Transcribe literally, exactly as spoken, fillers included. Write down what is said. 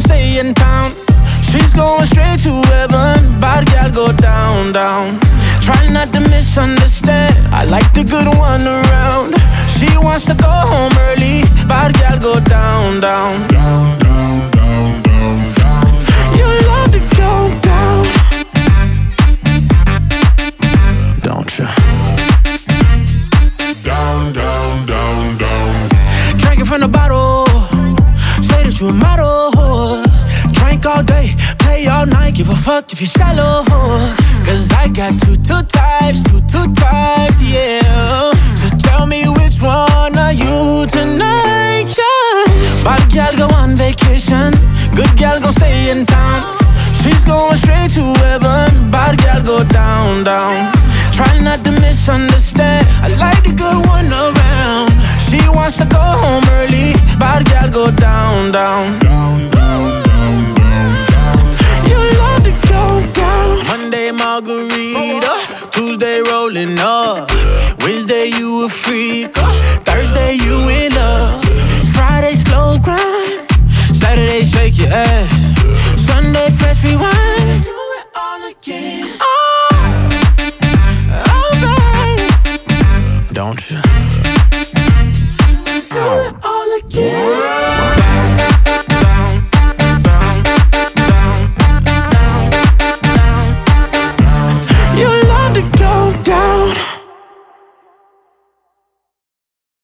stay in town. She's going straight to heaven. Bad gal go down, down. Try not to misunderstand. I like the good one around. She wants to go home early. Bad gal go down, down. Down, down, down, down, down, down. You love to go down. Don't you? Down, down, down, down. Drinking from the bottle. Say that you a model. Drink all day, play all night. Give a fuck if you're shallow. Cause I got two, two types, two, two types, yeah. So tell me which one are you tonight, yeah. Bad gal go on vacation. Good gal go stay in town. She's going straight to heaven. Bad gal go down, down. Try not to misunderstand. I like the good one around. She wants to go home early. Bad gal go down, down. Down, down, down, down, down. You love to go down. Monday margarita, Tuesday rolling up, Wednesday you a freak, Thursday you in love, Friday slow grind, Saturday shake your ass, Sunday press rewind. Do it all again. Oh, oh babe. Don't you?